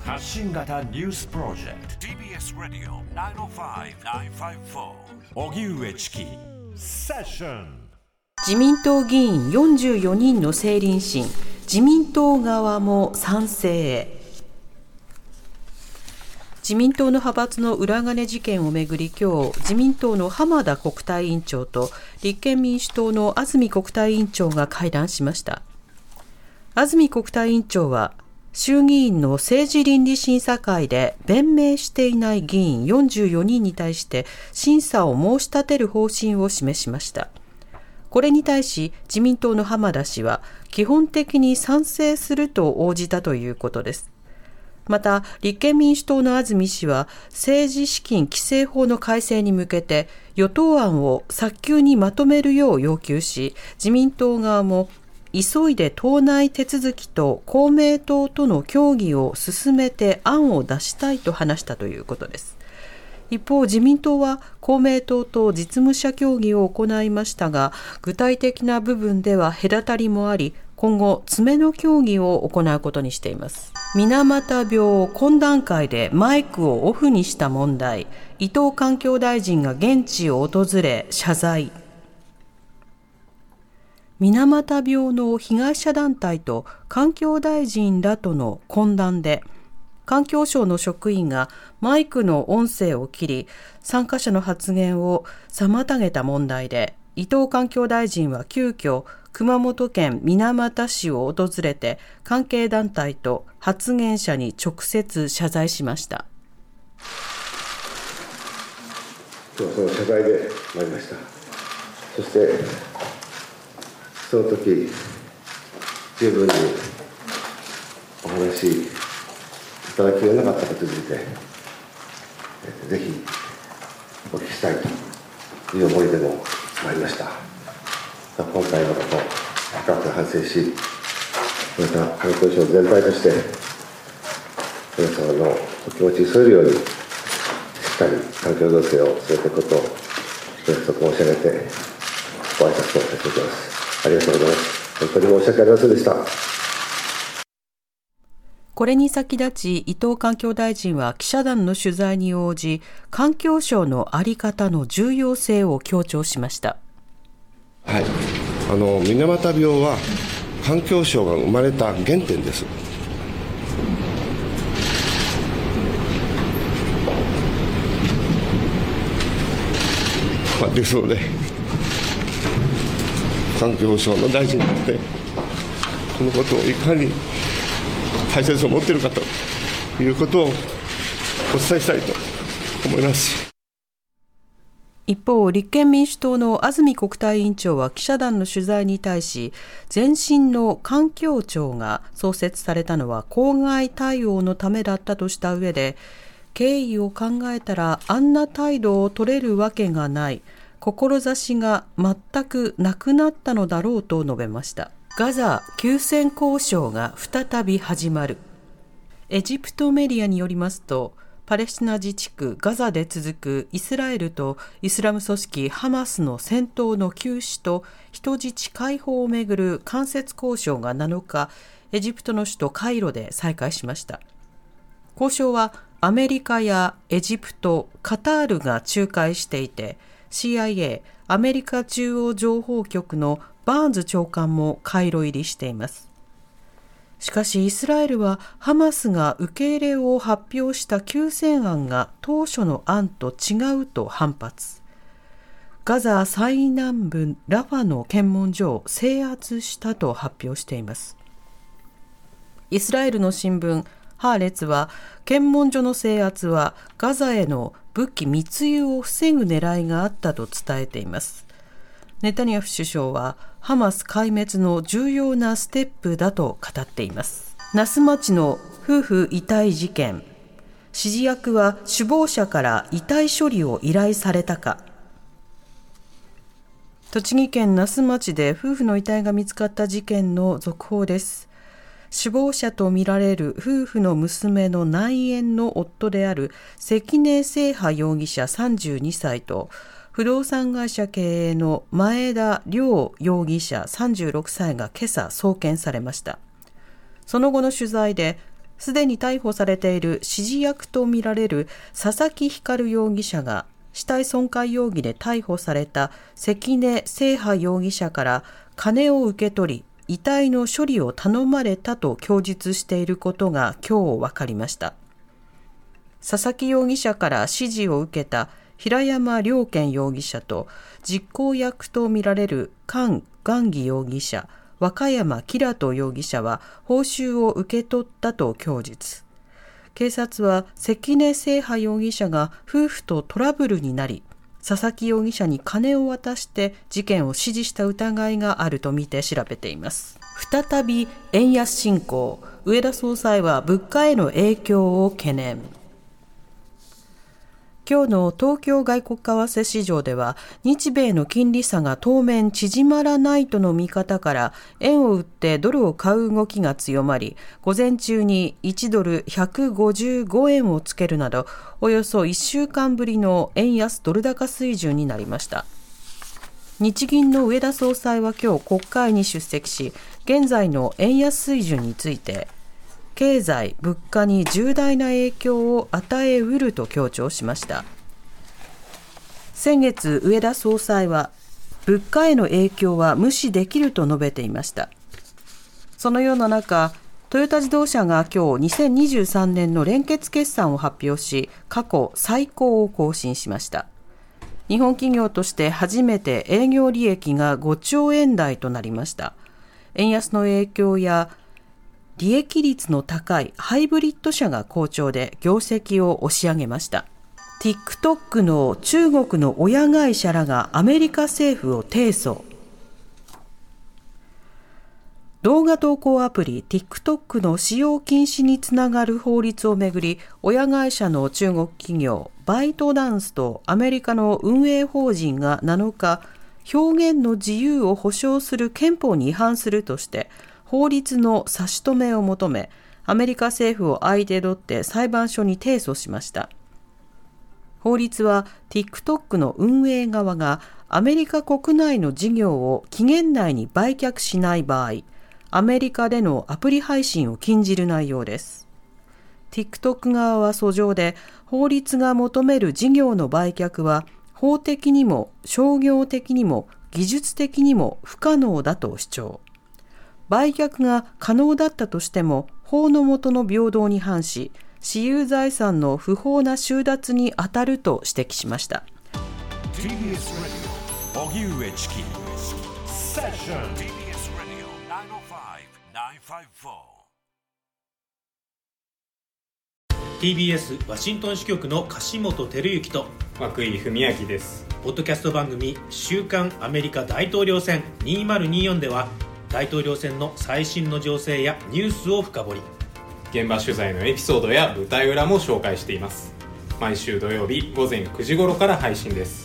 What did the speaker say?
発信型ニュースプロジェクト TBS ラディオ905-954 荻上チキセッション。 自民党議員44人の政倫審、自民党側も賛成へ。自民党の派閥の裏金事件をめぐり、今日自民党の浜田国対委員長と立憲民主党の安住国対委員長が会談しました。安住国対委員長は、衆議院の政治倫理審査会で弁明していない議員44人に対して審査を申し立てる方針を示しました。これに対し自民党の浜田氏は基本的に賛成すると応じたということです。また立憲民主党の安住氏は政治資金規正法の改正に向けて与党案を早急にまとめるよう要求し、自民党側も急いで党内手続きと公明党との協議を進めて案を出したいと話したということです。一方、自民党は公明党と実務者協議を行いましたが、具体的な部分では隔たりもあり、今後詰めの協議を行うことにしています。水俣病懇談会でマイクをオフにした問題、伊藤環境大臣が現地を訪れ謝罪。水俣病の被害者団体と環境大臣らとの懇談で、環境省の職員がマイクの音声を切り、参加者の発言を妨げた問題で、伊藤環境大臣は急遽熊本県水俣市を訪れて、関係団体と発言者に直接謝罪しました。 今日はその謝罪で参りました。そしてその時十分にお話しいただきがなかったことについて、ぜひお聞きしたいという思いでも参りました。今回のことを深く反省し、また環境省全体として皆様のお気持ちに添えるようにしっかり環境行政を進めていくことを約束申し上げてご挨拶とさせていただきます。ありがとうございます。本当に申し訳ありませんでした。 これに先立ち、伊藤環境大臣は記者団の取材に応じ、環境省の在り方の重要性を強調しました。 はい、水俣病は環境省が生まれた原点です。ですので、環境省の大臣になってこのことをいかに大切を持っているかということをお伝えしたいと思います。 一方、立憲民主党の安住国対委員長は記者団の取材に対し、前身の環境庁が創設されたのは公害対応のためだったとした上で、経緯を考えたらあんな態度を取れるわけがない、志が全くなくなったのだろうと述べました。ガザ休戦交渉が再び始まる。エジプトメディアによりますと、パレスチナ自治区ガザで続くイスラエルとイスラム組織ハマスの戦闘の休止と人質解放をめぐる間接交渉が7日、エジプトの首都カイロで再開しました。交渉はアメリカやエジプト、カタールが仲介していて、CIA、アメリカ中央情報局のバーンズ長官もカイロ入りしています。しかしイスラエルはハマスが受け入れを発表した休戦案が当初の案と違うと反発。ガザ最南部ラファの検問所を制圧したと発表しています。イスラエルの新聞ハーレツは、検問所の制圧はガザへの武器密輸を防ぐ狙いがあったと伝えています。ネタニヤフ首相はハマス壊滅の重要なステップだと語っています。那須町の夫婦遺体事件、指示役は首謀者から遺体処理を依頼されたか。栃木県那須町で夫婦の遺体が見つかった事件の続報です。首謀者とみられる夫婦の娘の内縁の夫である関根清波容疑者32歳と不動産会社経営の前田亮容疑者36歳が今朝送検されました。その後の取材ですでに逮捕されている指示役とみられる佐々木光容疑者が死体損壊容疑で逮捕された関根清波容疑者から金を受け取り、遺体の処理を頼まれたと供述していることが今日分かりました。佐々木容疑者から指示を受けた平山良健容疑者と実行役とみられる菅元義容疑者、和歌山キラト容疑者は報酬を受け取ったと供述。警察は関根清波容疑者が夫婦とトラブルになり、佐々木容疑者に金を渡して事件を指示した疑いがあるとみて調べています。再び円安進行、植田総裁は物価への影響を懸念。今日の東京外国為替市場では日米の金利差が当面縮まらないとの見方から円を売ってドルを買う動きが強まり、午前中に1ドル155円をつけるなどおよそ1週間ぶりの円安ドル高水準になりました。日銀の植田総裁は今日国会に出席し、現在の円安水準について経済・物価に重大な影響を与えうると強調しました。先月、植田総裁は物価への影響は無視できると述べていました。そのような中、トヨタ自動車が今日2023年の連結決算を発表し、過去最高を更新しました。日本企業として初めて営業利益が5兆円台となりました。円安の影響や利益率の高いハイブリッド車が好調で業績を押し上げました。TikTok の中国の親会社らがアメリカ政府を提訴。動画投稿アプリ TikTok の使用禁止につながる法律をめぐり、親会社の中国企業バイトダンスとアメリカの運営法人が7日、表現の自由を保障する憲法に違反するとして法律の差し止めを求め、アメリカ政府を相手取って裁判所に提訴しました。法律は TikTok の運営側がアメリカ国内の事業を期限内に売却しない場合、アメリカでのアプリ配信を禁じる内容です。TikTok 側は訴状で、法律が求める事業の売却は法的にも商業的にも技術的にも不可能だと主張。売却が可能だったとしても法の下の平等に反し、私有財産の不法な収奪に当たると指摘しました。 TBS Radio 荻上チキセッション TBS Radio 905-954 TBS ワシントン支局の樫本照之と涌井文明です。 ポッドキャスト番組週刊アメリカ大統領選2024では大統領選の最新の情勢やニュースを深掘り、 現場取材のエピソードや舞台裏も紹介しています。毎週土曜日午前9時頃から配信です。